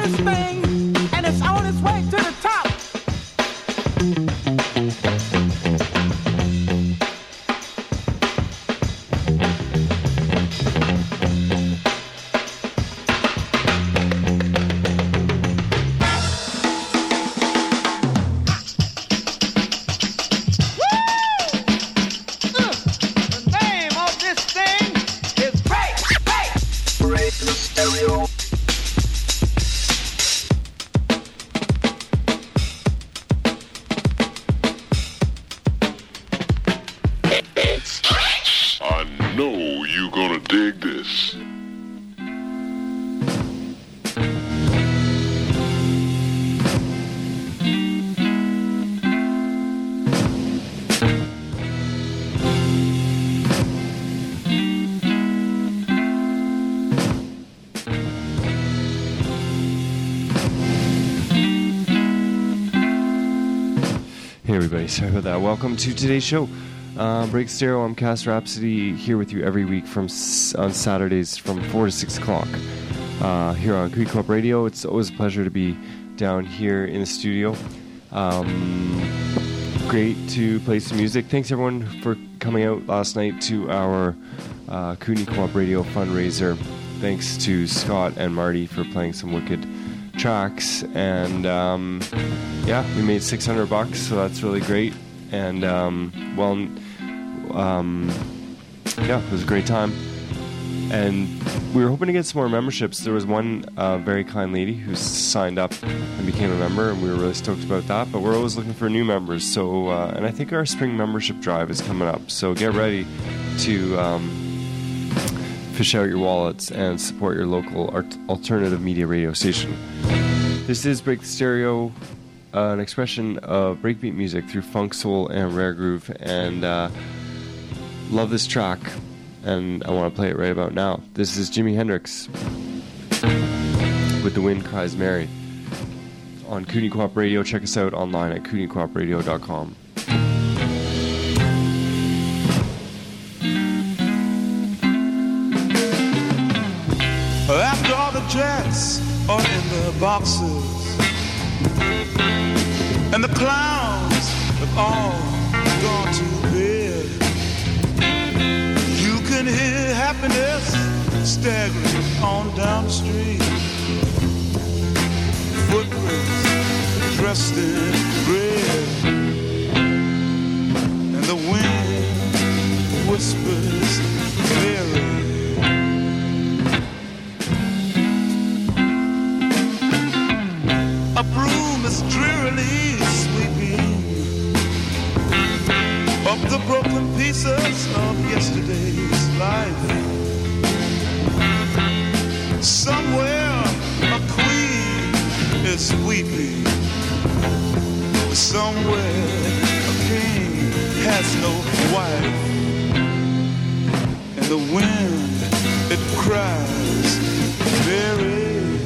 hottest thing, and it's on its way to the top. Sorry about that. Welcome to today's show. Break Stereo. I'm Cass Rhapsody, here with you every week on Saturdays from 4 to 6 o'clock here on Community Co-op Radio. It's always a pleasure to be down here in the studio. Great to play some music. Thanks everyone for coming out last night to our Community Co-op Radio fundraiser. Thanks to Scott and Marty for playing some wicked tracks, and yeah, we made $600, so that's really great. And yeah, it was a great time. And we were hoping to get some more memberships. There was one very kind lady who signed up and became a member, and we were really stoked about that. But we're always looking for new members. So, and I think our spring membership drive is coming up. So get ready to fish out your wallets and support your local alternative media radio station. This is Break the Stereo, an expression of breakbeat music through funk, soul, and rare groove. And love this track, and I want to play it right about now. This is Jimi Hendrix with The Wind Cries Mary on Community Co-op Radio. Check us out online at communitycoopradio.com. After all the jets are in the boxes and the clowns have all gone to bed, you can hear happiness staggering on down the street. Footprints dressed in red, and the wind whispers Mary. A broom is drearily sweeping up the broken pieces of yesterday's life. Somewhere a queen is weeping. Somewhere a king has no wife. And the wind, it cries, Mary.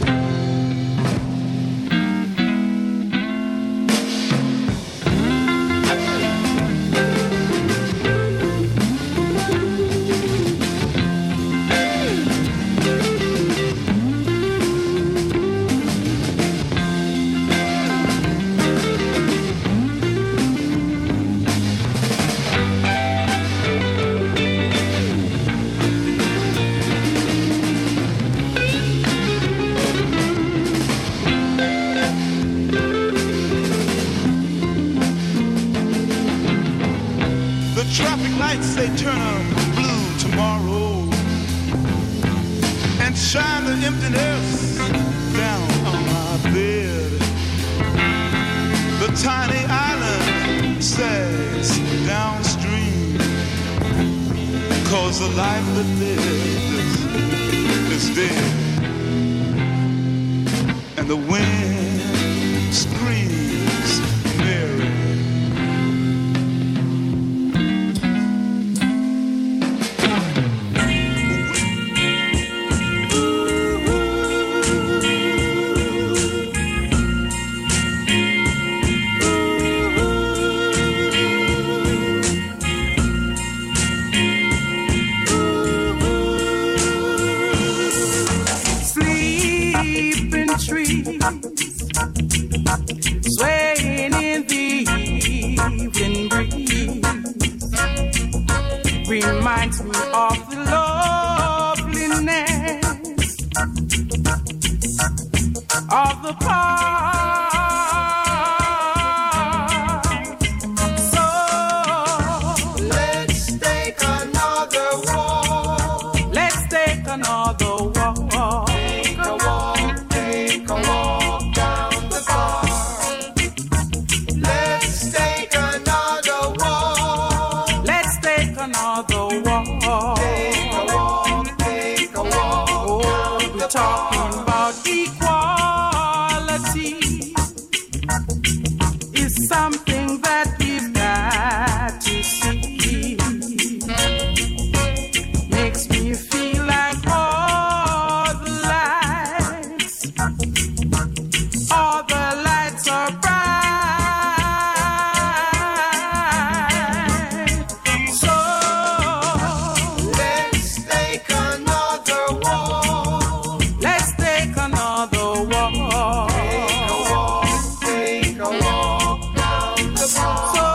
They turn them blue tomorrow and shine the emptiness down on my bed. The tiny island sags downstream, 'cause the life that lives is dead. And the wind screams Mary. Sleeping tree, of the park. So Let's take another walk. let's take another walk. Take a walk down the park. Let's take another walk. Let's take another walk. Take a walk Oh, we're talking about equality. Is something that we've got to see. Makes me feel like all the lights are bright. So Let's take another walk. let's take another walk. Take a walk down the park. So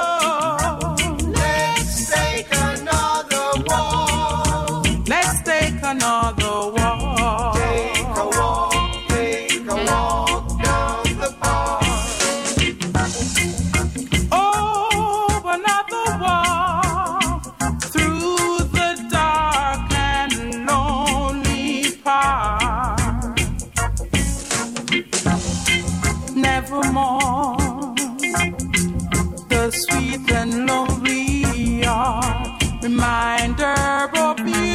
Let's take another walk. let's take another walk. Take a walk down the park. Oh, another walk through the dark and lonely park. Nevermore, the sweet and lonely are reminder of you.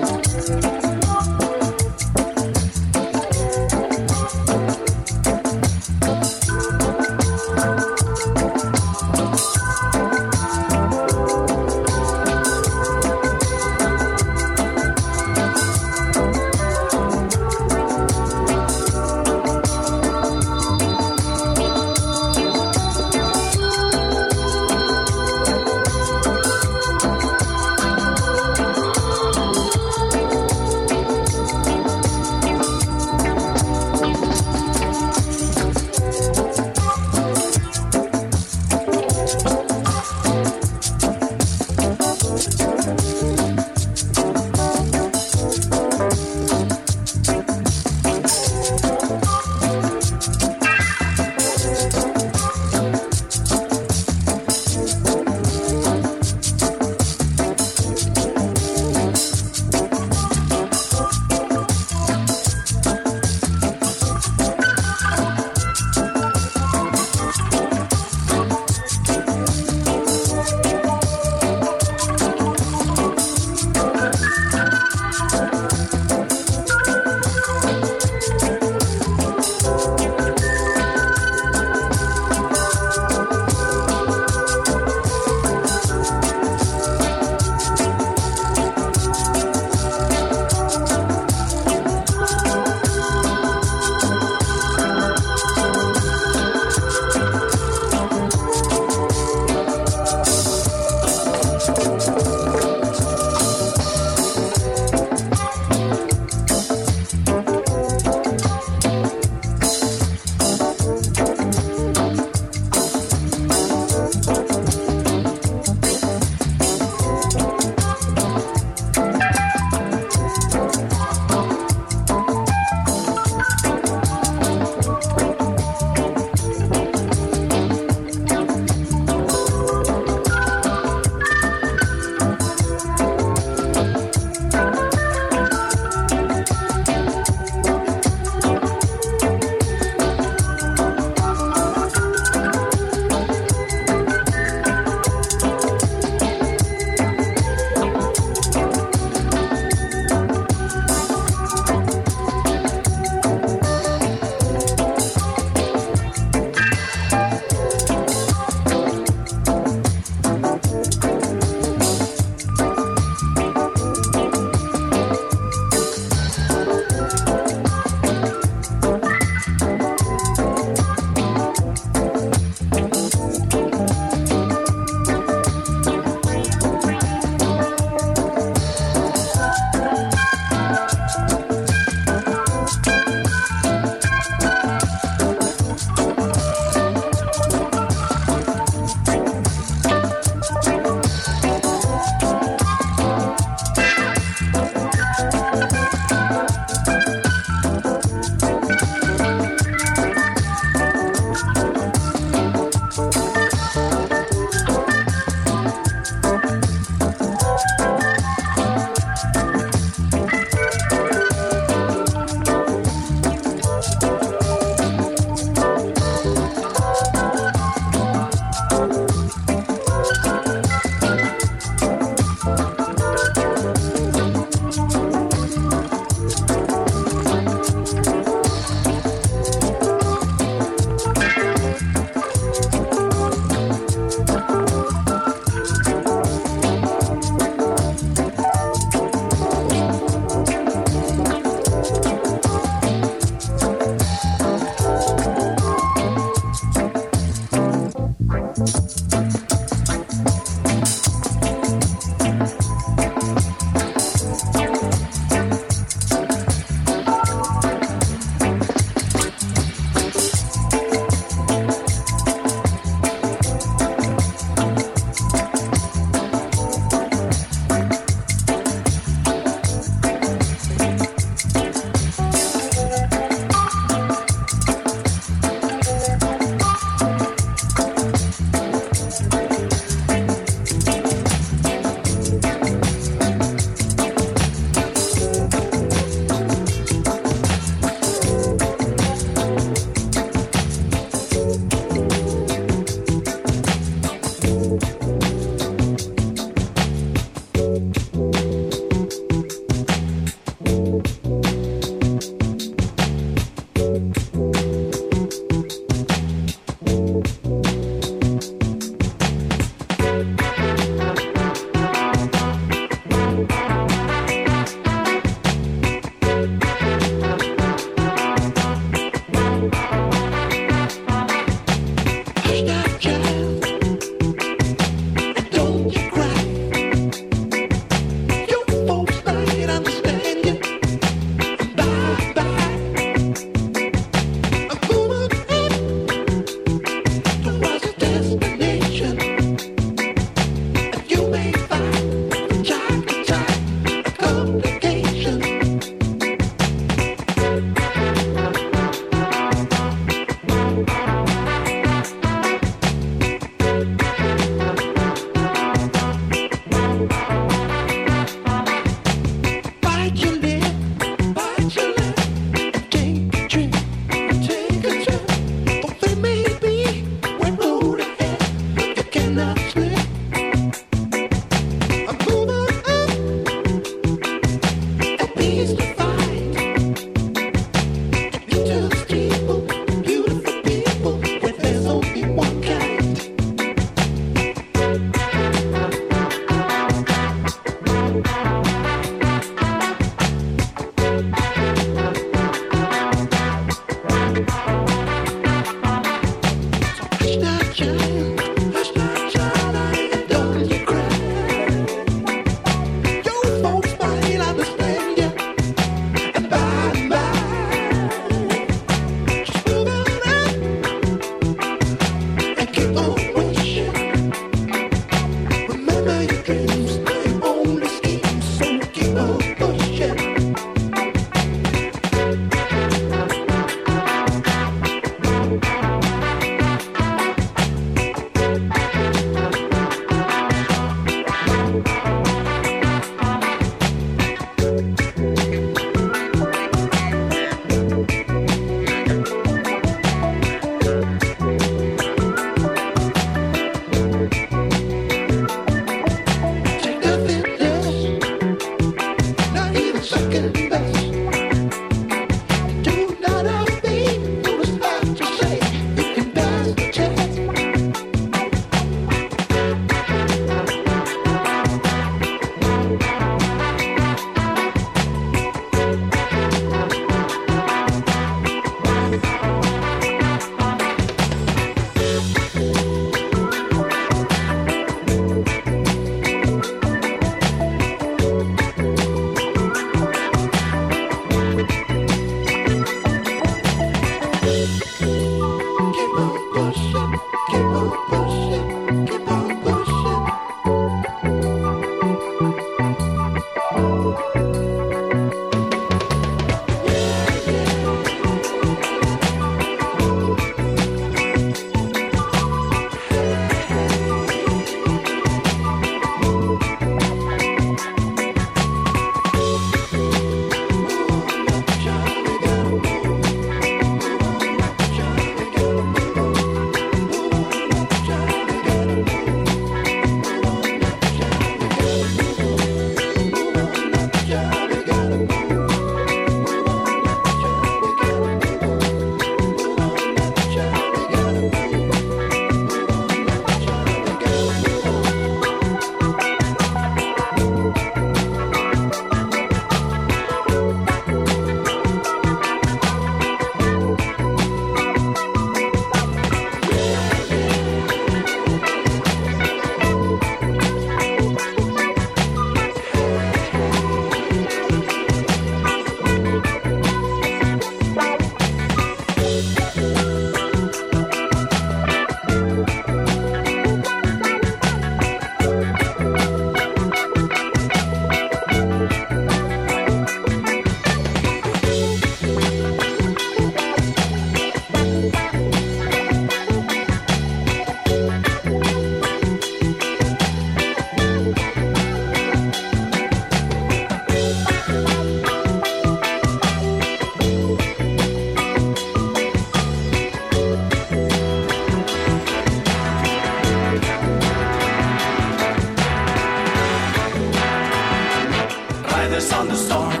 Riders on the storm.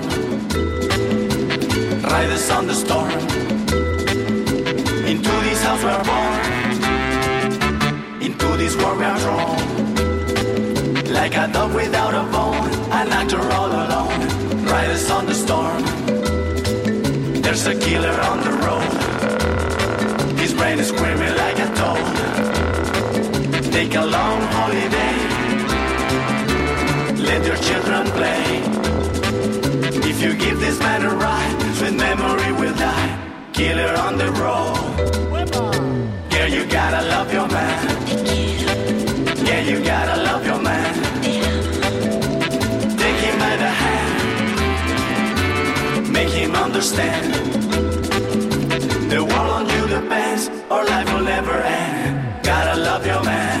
Riders on the storm. Into this house we are born. Into this world we are drawn. Like a dog without a bone, an actor all alone. Riders on the storm. There's a killer on the road. His brain is screaming like a toad. Take a long holiday. Let your children play. If you give this man a ride, sweet memory will die. Killer on the road. Yeah, you gotta love your man. Yeah, you gotta love your man. Take him by the hand. Make him understand. The world on you depends, or life will never end. Gotta love your man.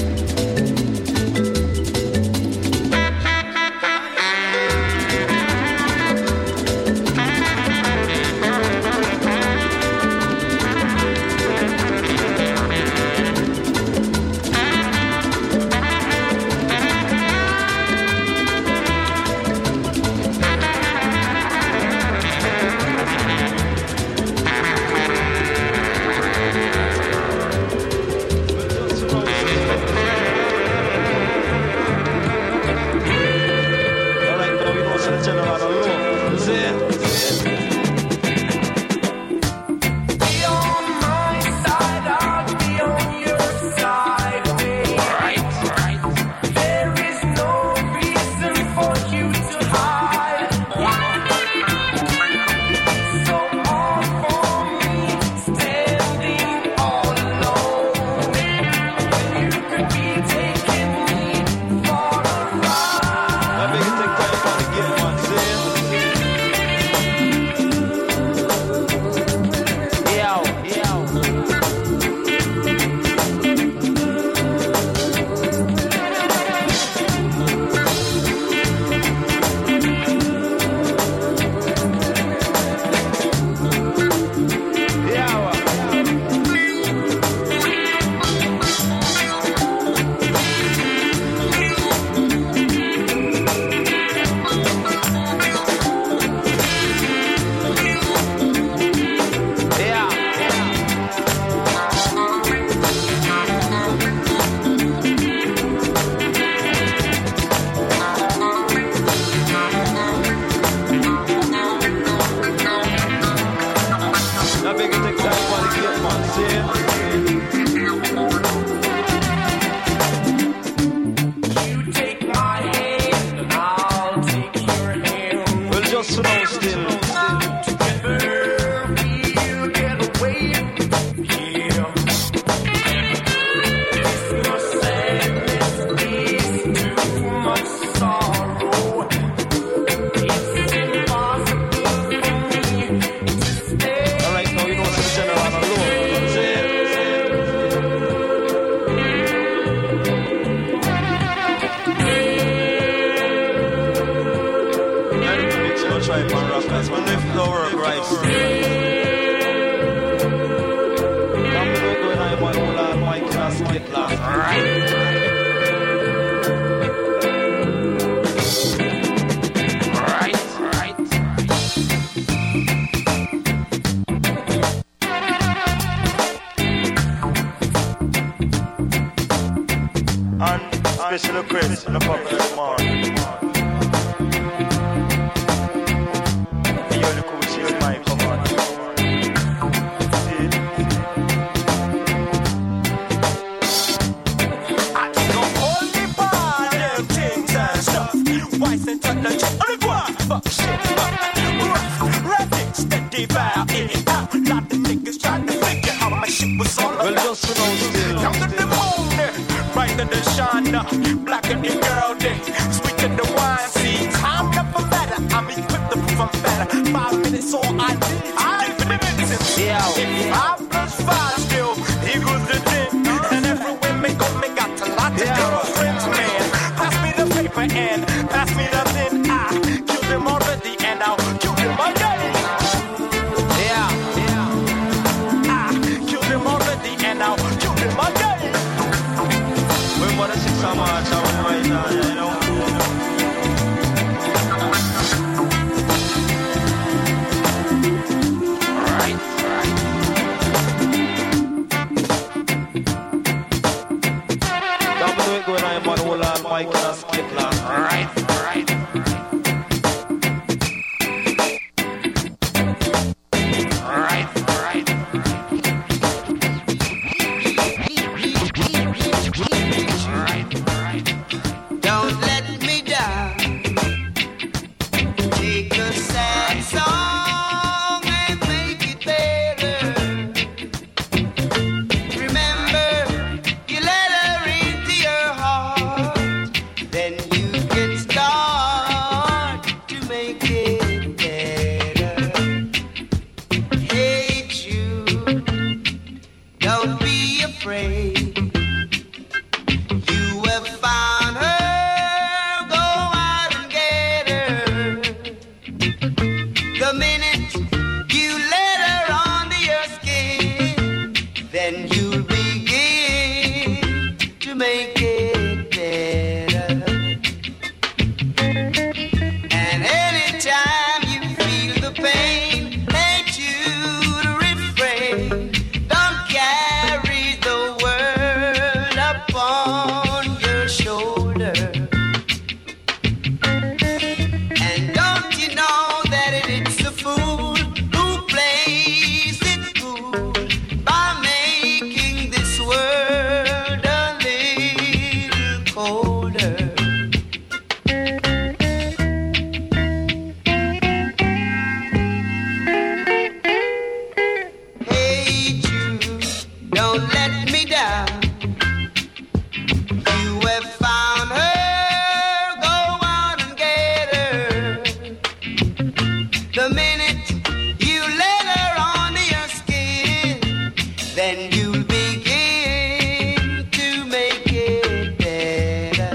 Special request in the public tomorrow. You're the cool shit, my come on. I don't only buy them things and stuff. Why send to the chip on the ground? Fuck shit, rapid, steady, bow in and out. Lot of niggas trying to figure out my shit was all about. Well, just for those still. Come to the moon, brighter than Shana, blacker than girl day, sweeter than wine seeds. I'm never better, I'm equipped to prove I'm better. 5 minutes all I need to give it minutes. Yeah. If 5 plus 5 still equals the 10, and everywhere me go, me got a lot of girlfriends, man. Pass me the paper and pass me the pen. I killed them already and I'll kill them again. Yeah. I killed them already and I'll kill them again. We wanna see so much, I was right now, you know. The minute you let her under your skin, then you'll begin to make it better. And anytime you feel the pain, ain't you to refrain. Don't carry the world upon your shoulder. And don't you know that it's a fool who plays it cool by making this world a little colder. Hey Jude, don't let me down. You have found her, go out and get her. The minute you let her under your skin, then you'll begin to make it better.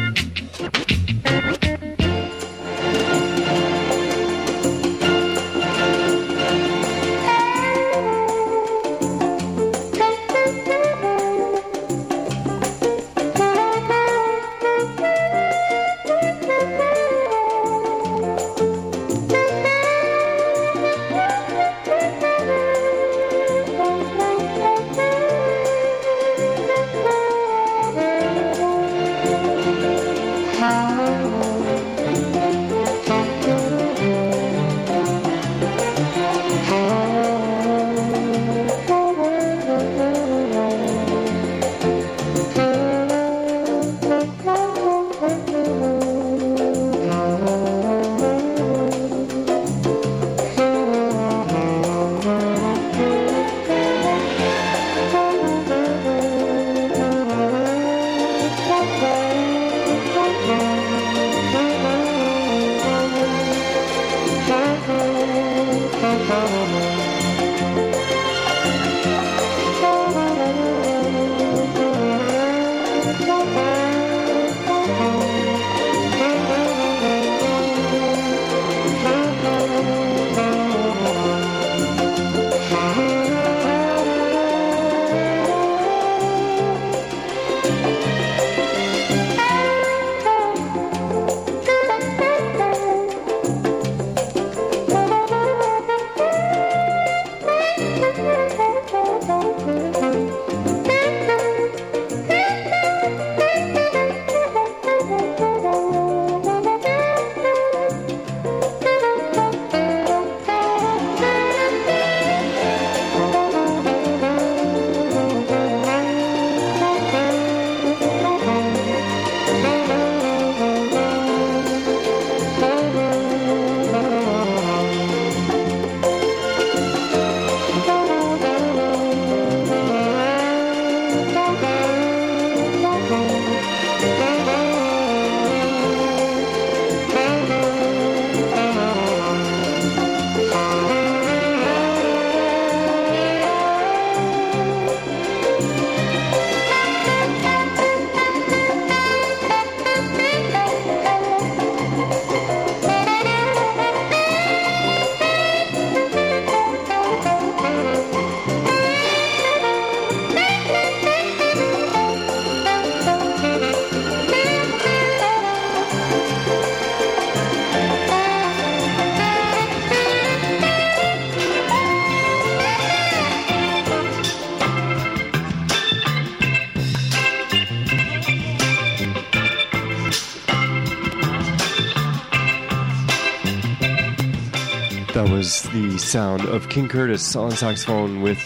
That was the sound of King Curtis on saxophone with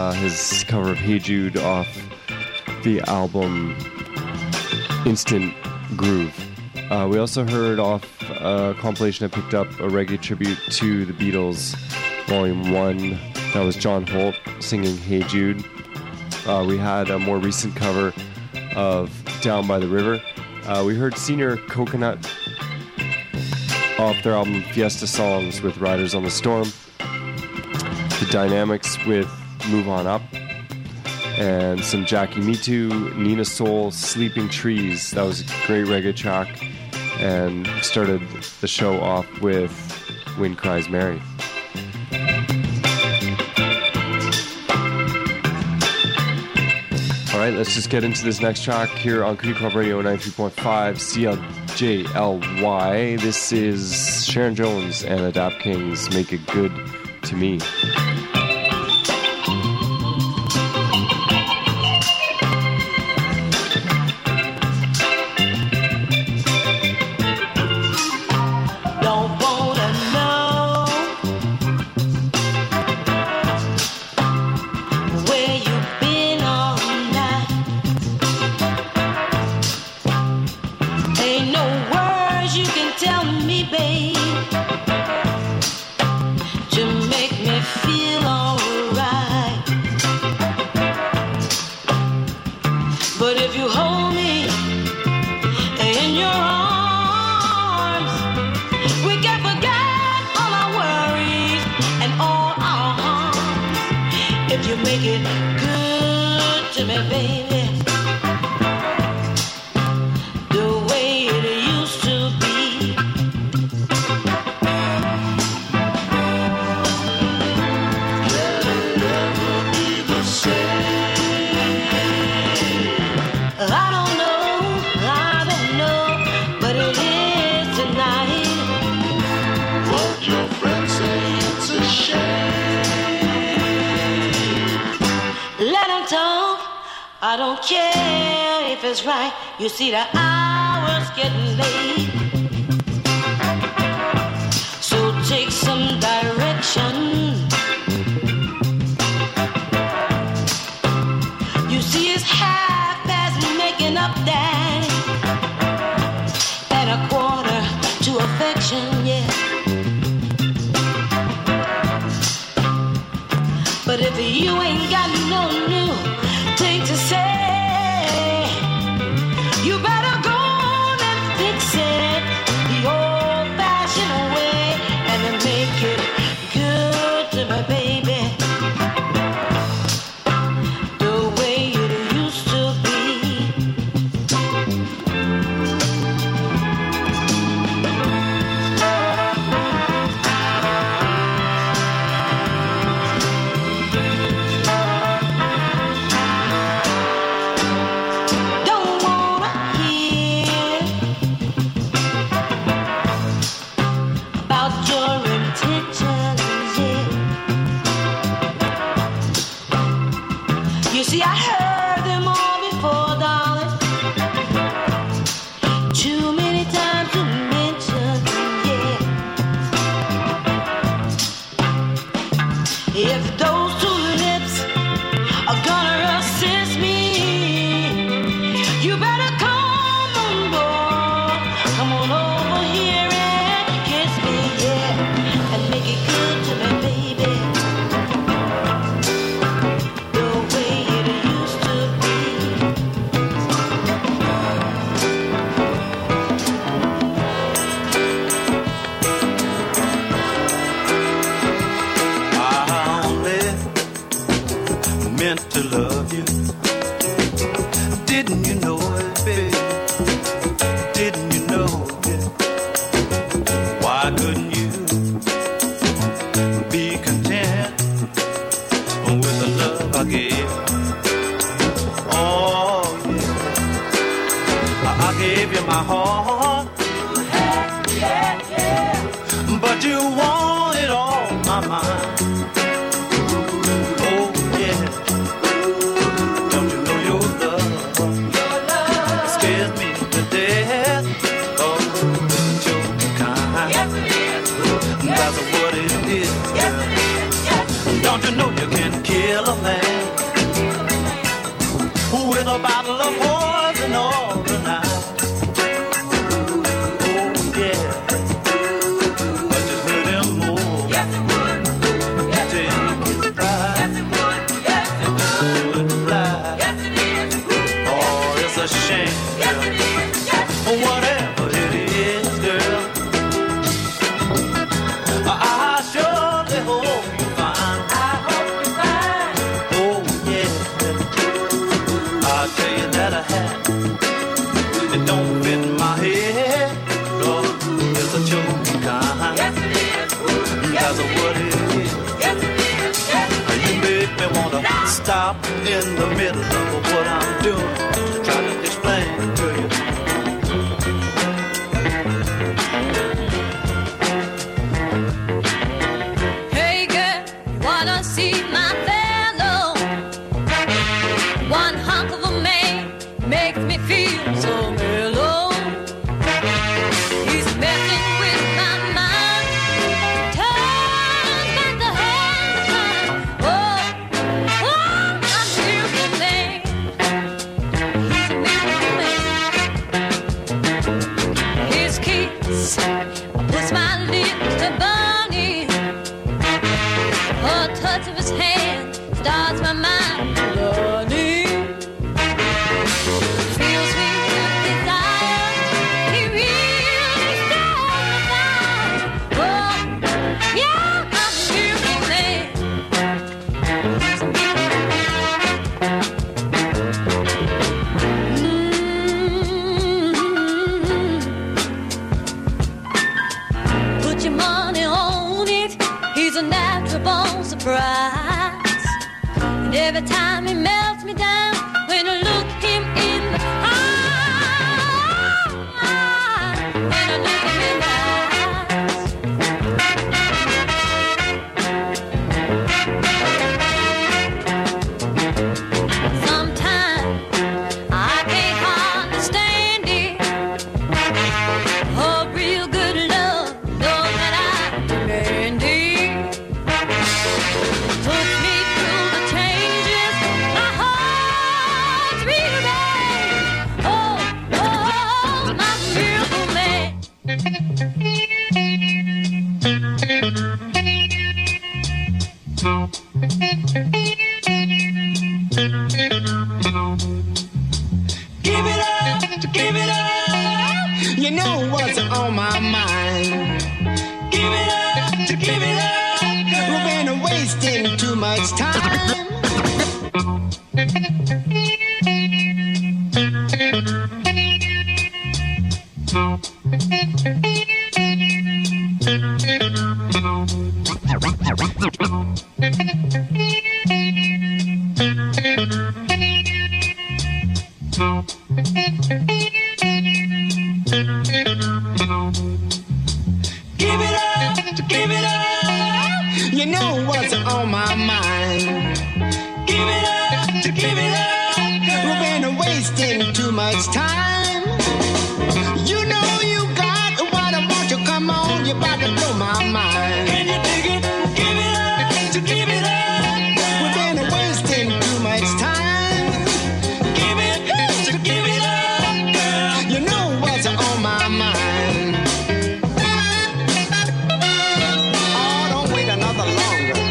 his cover of Hey Jude off the album Instant Groove. We also heard off a compilation I picked up, a reggae tribute to the Beatles, Volume 1. That was John Holt singing Hey Jude. We had a more recent cover of Down by the River. We heard Senior Coconut off their album Fiesta Songs with Riders on the Storm. The Dynamics with Move On Up. And some Jackie Me Too, Nina Soul, Sleeping Trees. That was a great reggae track. And started the show off with Wind Cries Mary. All right, let's just get into this next track here on Community Club Radio 93.5 CLJLY. This is Sharon Jones and the Dap Kings, Make It Good to Me. I don't care if it's right. You see the hour's getting late. So take some direction. You see it's half past making up that and a quarter to affection, yeah. But if you ain't got no new thing to say, you better go on and fix it the old-fashioned way and then make it good to my baby the way it used to be. See, I heard them all before, darling. Too many times to mention, yeah. If those two lips are gonna assist me, you better come on board. Come on over here and kiss me, yeah, and make it good to me, baby. To love you. Didn't you know it, baby? Didn't you know it? Why couldn't you be content with the love I gave? Oh, yeah. I gave you my heart. Yeah. But you want it on my mind. Don't you know you can kill a man with a bottle of poison all the night? Oh yeah, but just hurt him more stop in the middle of what I'm doing to try to explain to you. Hey girl, wanna see my fellow? One hunk of a man makes me feel so mellow. He's messing with my mind, turns back the hands of time. Oh, I'm a miracle man. He's a miracle man. His kiss puts my lips to burning. A touch of his hand starts my mind running. Fills me with desire. He really starts my mind. Oh, yeah, I'm a miracle man. He's a miracle man. Put your money on it. He's a natural born surprise. And every time he melts me down, when I look him in the eye, when I look him in the eyes. Sometimes I can't hardly stand it. A real good love knows that I demand it. Puts me through the changes. My heart's real bad. Oh, my miracle man. Give it up, you know what's on my mind. Give it up, we've been wasting too much time. Give it up, you know what's on my mind. Give it up, we've been wasting too much time. You know you got what I want to come on, you about to blow my mind. Can you dig it? Give it up, we've been wasting too much time. Give it up, girl, you know what's on my mind. Oh, don't wait another longer.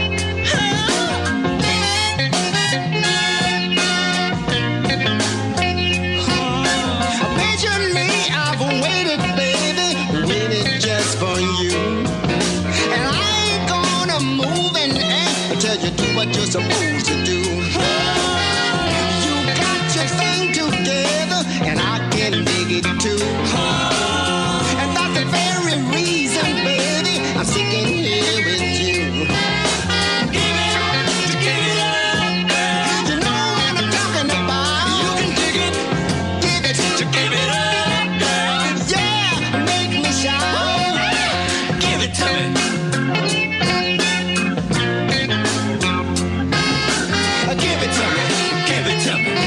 Patiently I've waited, baby, waited just for you. And I ain't gonna move and act until you do what you're supposed to do. You got your thing together, and I can dig it too. And that's the very reason, baby, I'm sitting here with you. Give it up, girl. You know what I'm talking about. You can dig it. Give it up, girl. Yeah, make me shout. Give it to me. Give it to me. Give it to me.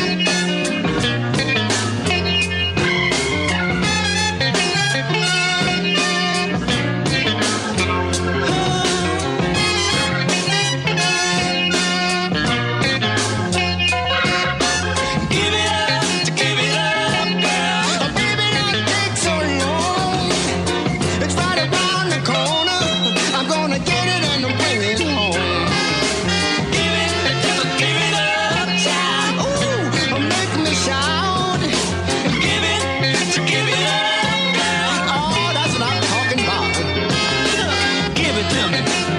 Give it up, girl. Baby, don't take so long. It's right around the corner. I'm gonna get it and bring it home. Give it up, child. Ooh, make me shout. Give it up, girl. Oh, that's what I'm talking about. Give it to me.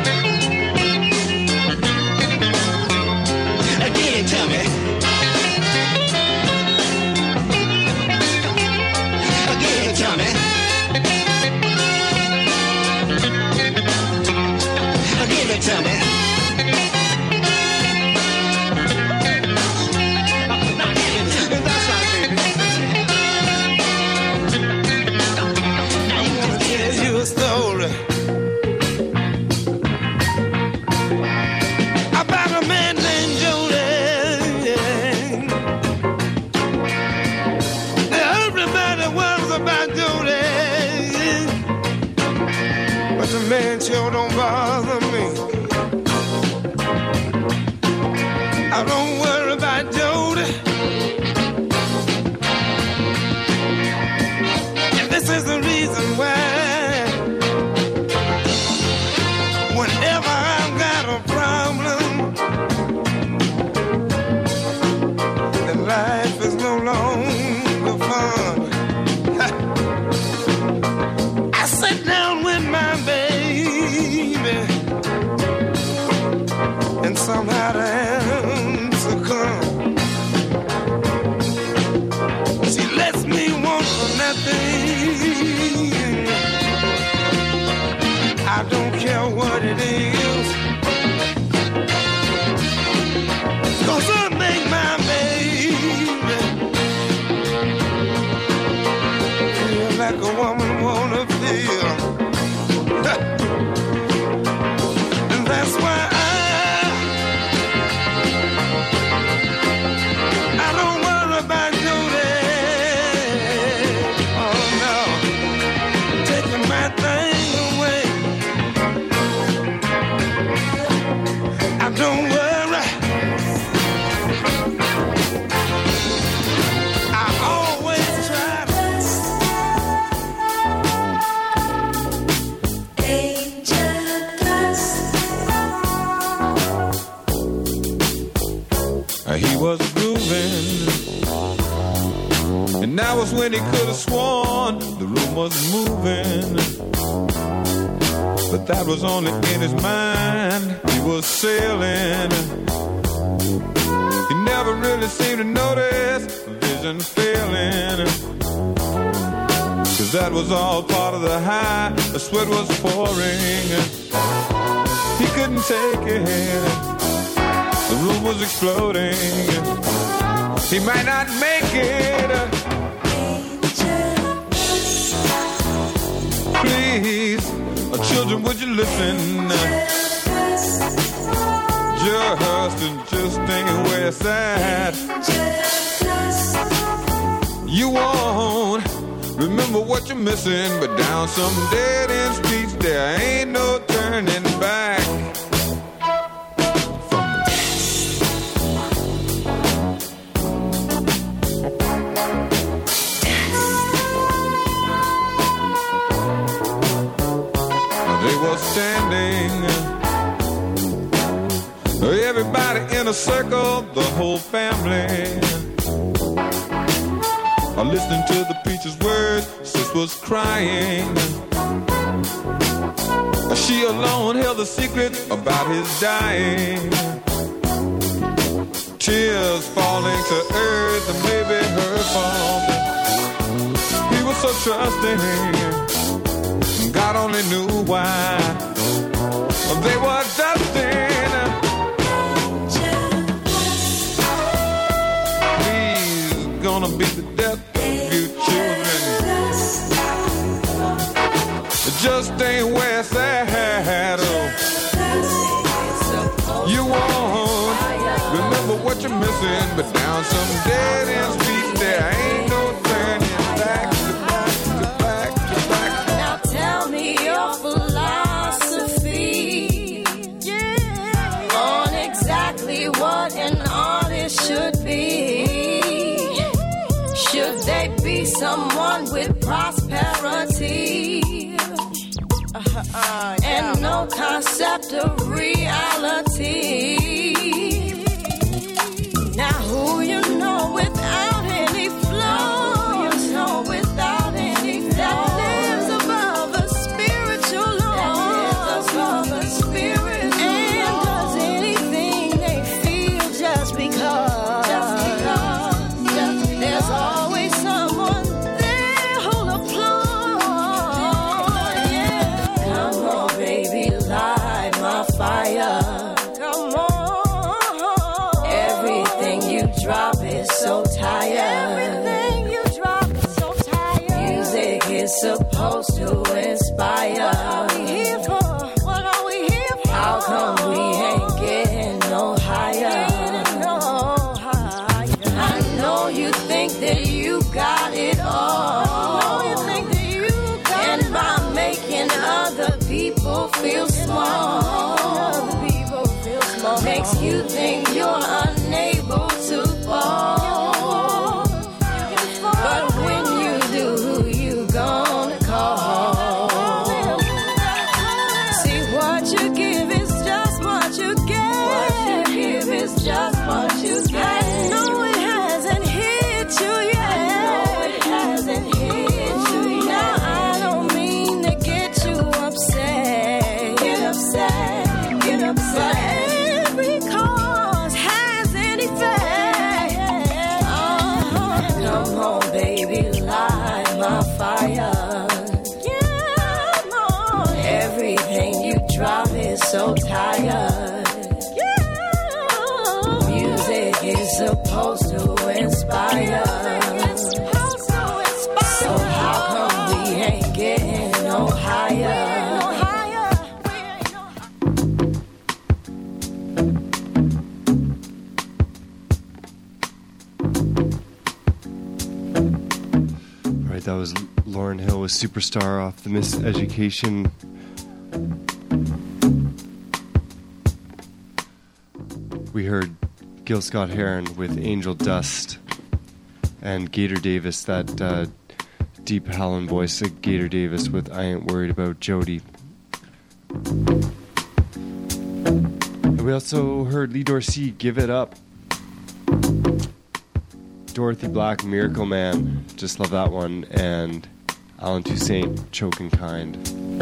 Give it to me. Give it to me. Give it to me. Jody. About a man named Jody. Everybody was about Jody, but the man sure don't bother me. I don't worry about Jody. And this is the reason why. Whenever I've got a problem, then life is no longer fun. I sit down with my baby, and somehow the answer comes. She lets me want for nothing. I don't care what it is, 'cause I make my baby feel like a woman wanna feel. And that's why I don't worry about Jody. Oh no, taking my thing away. I don't worry. I always try to. He was grooving, and that was when he could have sworn the room was moving. But that was only in his mind. He was sailing. He never really seemed to notice vision failing, 'cause that was all part of the high. The sweat was pouring. He couldn't take it. The room was exploding. He might not make it. Please, children, would you listen? Just ain't where it's at. You won't remember what you're missing, but down some dead end streets there ain't no turning back. Standing, everybody in a circle, the whole family, listening to the preacher's words. Sis was crying. She alone held the secret about his dying. Tears falling to earth, and maybe her fault. He was so trusting. God only knew why. They were dusting. Please, gonna be the death of you children. It just ain't where it's at. Oh. You won't remember what you're missing, but down some dead end street there ain't no turning back. What an artist should be. Should they be someone with prosperity and no concept of reality? Now who you know without any flaws, without any flaws, that lives above a spiritual law, that lives above a spiritual law, and does anything they feel just because there's always someone there who'll applaud. Yeah. Come on, baby, light my fire. Come on. Everything you drop is so tired. Everything you drop is so tired. Music is supposed to inspire. people feel small. Makes you think you're unable to fall. But when you do, who you gonna call? See, what you give is just what you get. What you give is just what you get. I know it hasn't hit you yet. I know it hasn't hit you yet. Now I don't mean to get you upset. Get upset. Get upset. Every cause has an effect. Come on, baby, light my fire. Yeah, Lord. Everything you drop is so tired. Yeah. Music is supposed to inspire. So how come we ain't getting no higher? That was Lauryn Hill with Superstar off the Miseducation. We heard Gil Scott-Heron with Angel Dust, and Gator Davis, that deep howling voice of Gator Davis with I Ain't Worried About Jody. And we also heard Lee Dorsey, Give It Up. Dorothy Black, Miracle Man, just love that one, and Alan Toussaint, Choking Kind.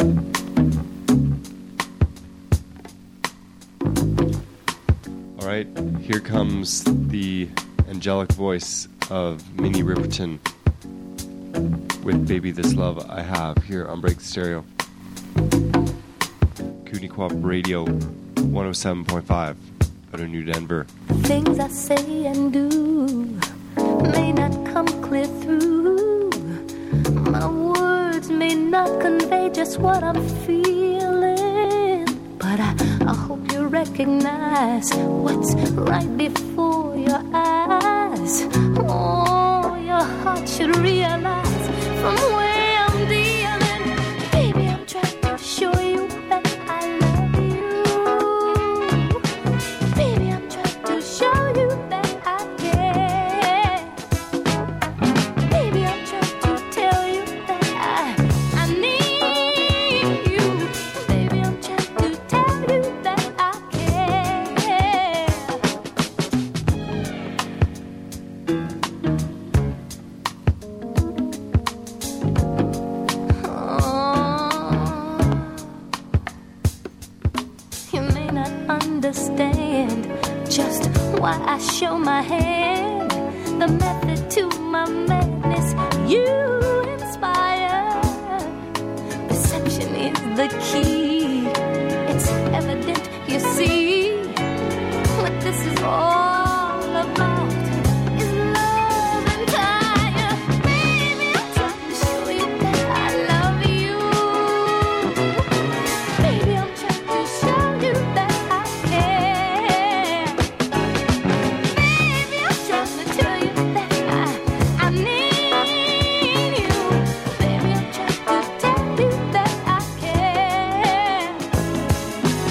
Alright, here comes the angelic voice of Minnie Riperton with Baby This Love I Have here on Break the Stereo. Kootenai Co-op Radio 107.5 out of New Denver. Things I say and do may not come clear through. My words may not convey just what I'm feeling, but I hope you recognize what's right before your eyes. Oh, your heart should realize from where I'm dealing. Baby, I'm trying to show you that I love you. Baby, I'm trying to show you that I care. Baby, I'm trying to tell you that I need you. Baby, I'm trying to tell you that I care. You may not understand just why I show my hand, the method to my madness you inspire. Perception is the key. It's evident, you see, what this is all about is love entire. Baby, I'm trying to show you that I love you. Baby, I'm trying to show you that I care. Baby, I'm trying to tell you that I need you. Baby, I'm trying to tell you that I care.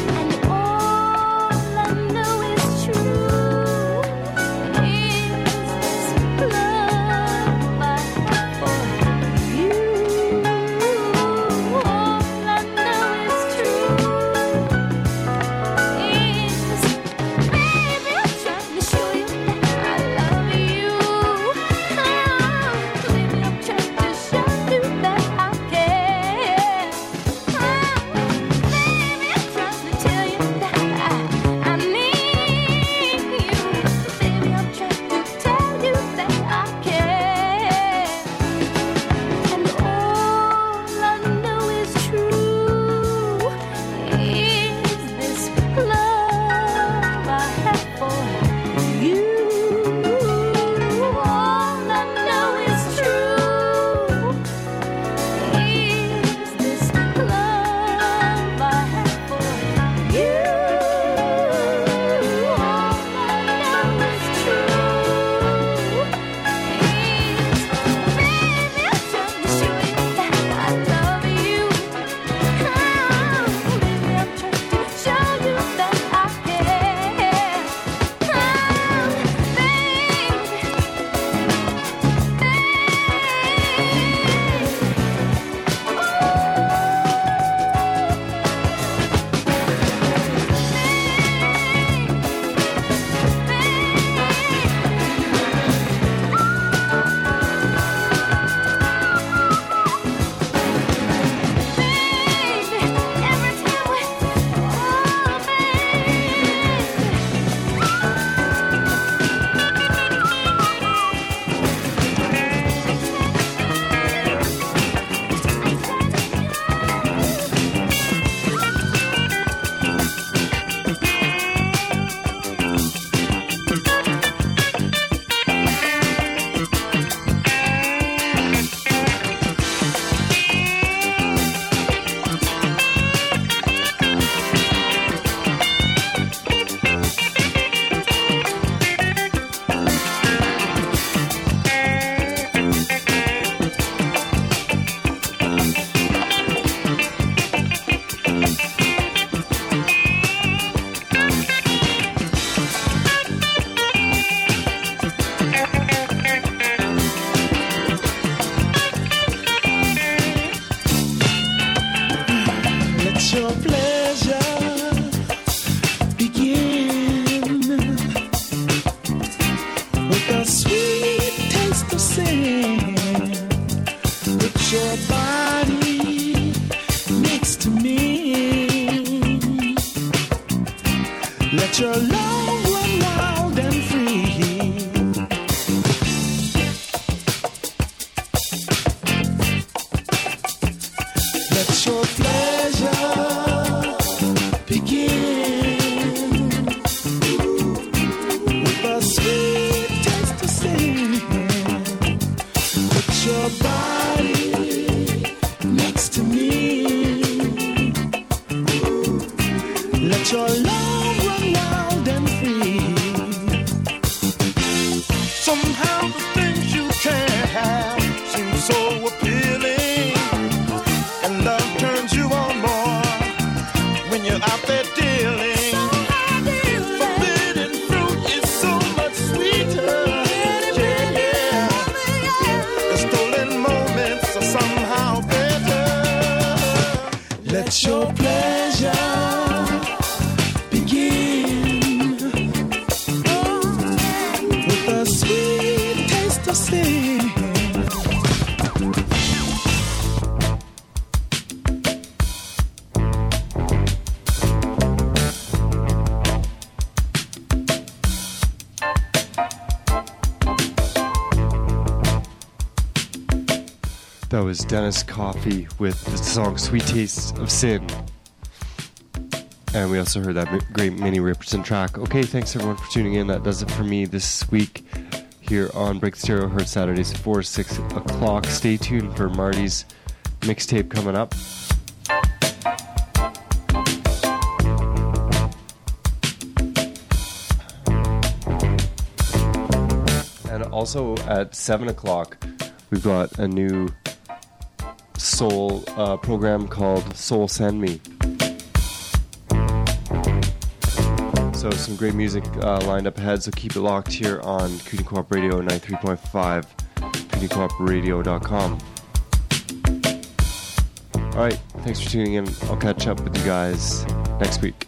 pleasure begin with a sweet taste of sin. Put your body next to me. Let your love run wild and free. Let your pleasure begin with a sweet taste of sin. Put your body next to me. Let your love run wild and free. Somehow the things you can't have seem so appealing, and love turns you on more when you're out there dealing. Forbidden fruit is so much sweeter. Yeah. The stolen moments are somehow better. Let your pleasure begin with a sweet taste of sin. That was Dennis Coffey with the song Sweet Taste of Sin. And we also heard that great Minnie Riperton track. Okay, thanks everyone for tuning in. That does it for me this week here on Break the Stereo. Heard Saturdays 4 6 o'clock. Stay tuned for Marty's mixtape coming up. And also at 7 o'clock, we've got a new soul program called Soul Send Me. So some great music lined up ahead, so keep it locked here on CUNY Co-op Radio 93.5, CUNYCoOpRadio.com. Alright, thanks for tuning in. I'll catch up with you guys next week.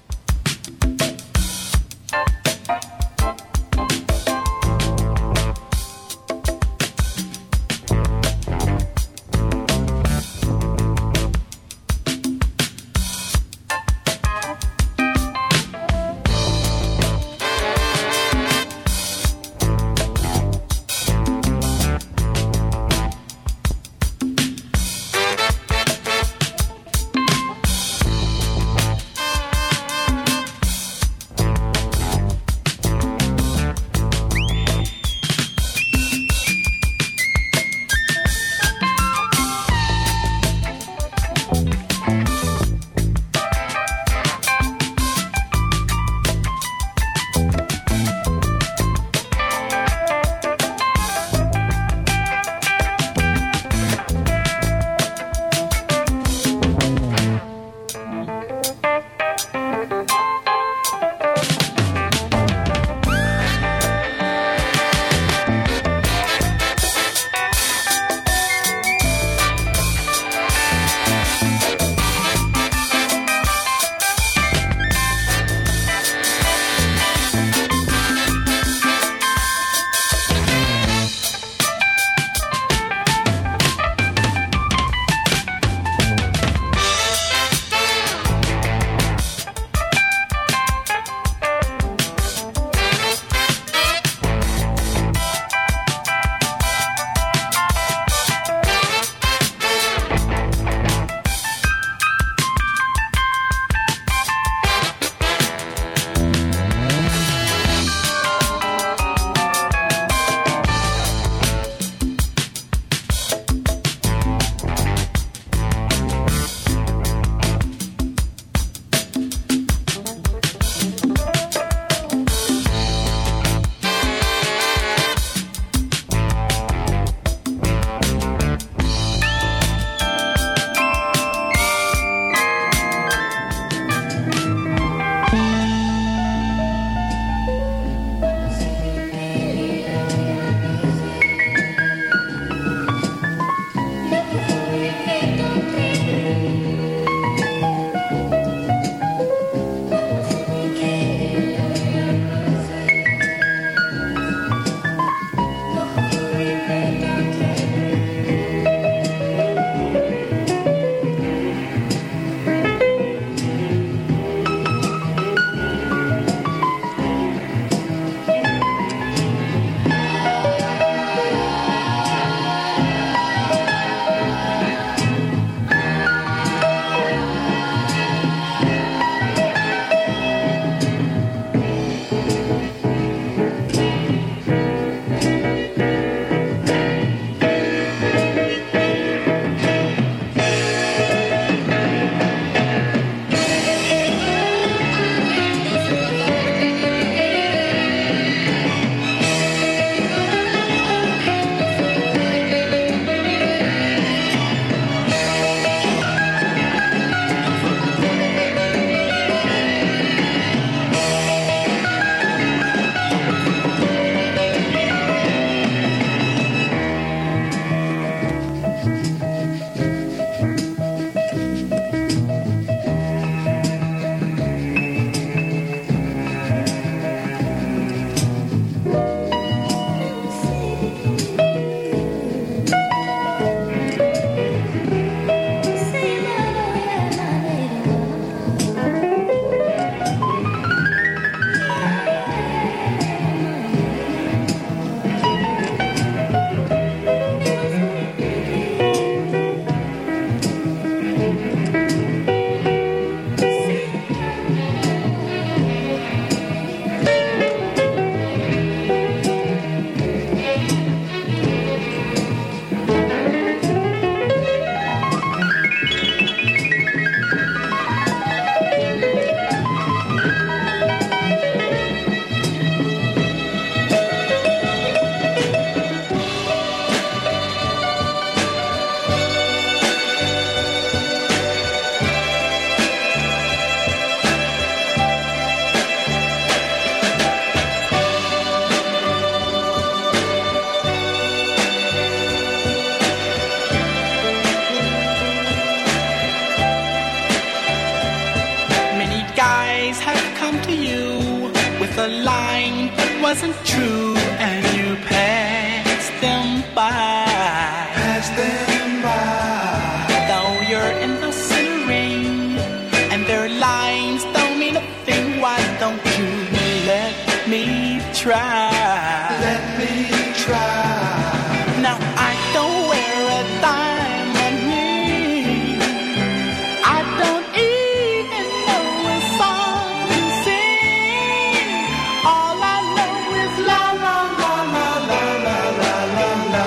guys have come to you with a line that wasn't true, and you passed them by. Pass them by. Though you're in the center ring, and their lines don't mean a thing, why don't you let me try? Let me try. Now I don't wear a diamond ring. I don't even know a song to sing. All I know is la la la la la la la la la.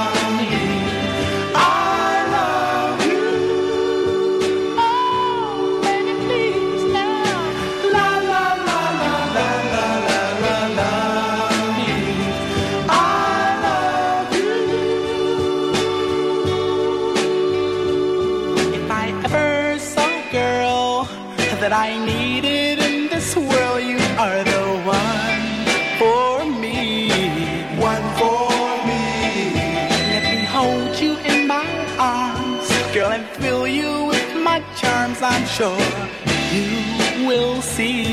I love you. Oh, baby, please now. La la la la la la la la la. I love you. If I ever saw a girl that I needed in this world, you are the one for me. One for me. Let me hold you in my arms, girl, and fill you with my charms. I'm sure you will see.